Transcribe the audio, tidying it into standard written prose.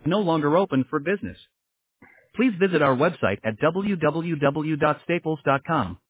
No longer open for business. Please visit our website at www.staples.com.